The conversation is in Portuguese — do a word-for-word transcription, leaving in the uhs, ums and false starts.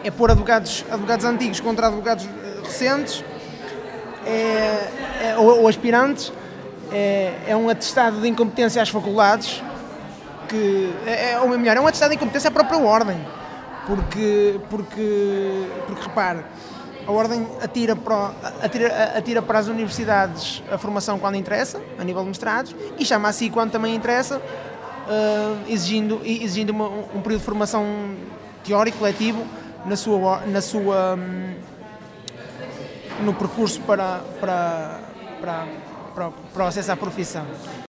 é pôr advogados, advogados antigos contra advogados recentes, é, é, ou, ou aspirantes, é, é um atestado de incompetência às faculdades, que é, ou melhor, é um atestado de incompetência à própria ordem, porque, porque, porque repare, a ordem atira para, atira, atira para as universidades a formação quando interessa, a nível de mestrados, e chama a si quando também interessa, uh, exigindo, exigindo uma, um período de formação teórico, letivo, na sua, na sua, no percurso para, para, para, para, para o acesso à profissão.